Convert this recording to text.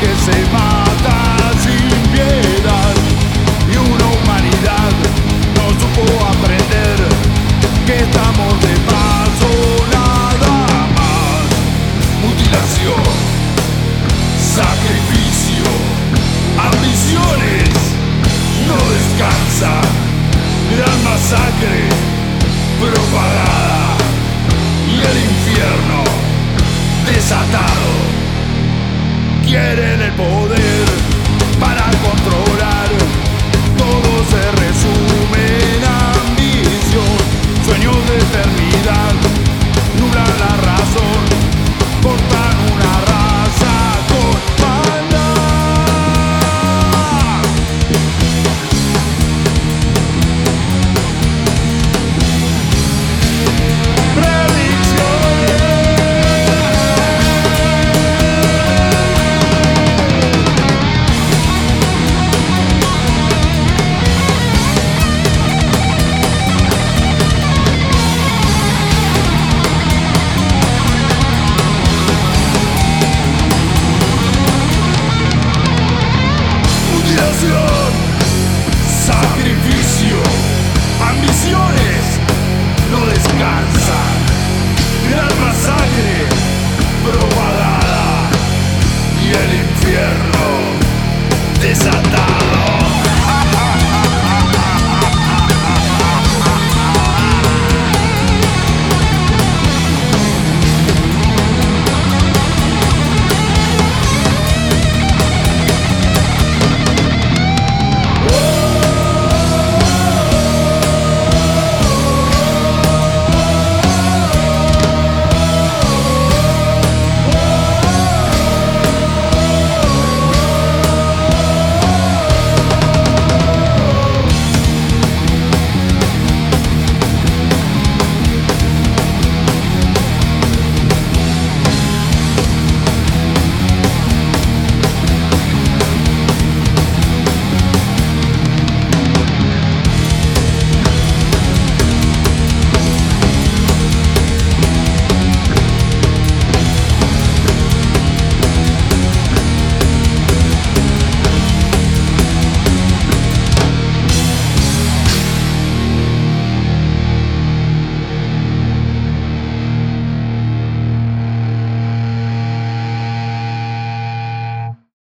que se mata sin piedad y una humanidad no supo aprender que estamos de paso nada más. Mutilación, sacrificio, ambiciones no descansan, gran masacre propagada y el infierno desatado. Quieren el poder para controlar, todo se resume en ambición, sueños de eternidad, nublan la razón, cortan una raza con maldad. Sacrificio, ambiciones no descansan, gran masacre propagada y el infierno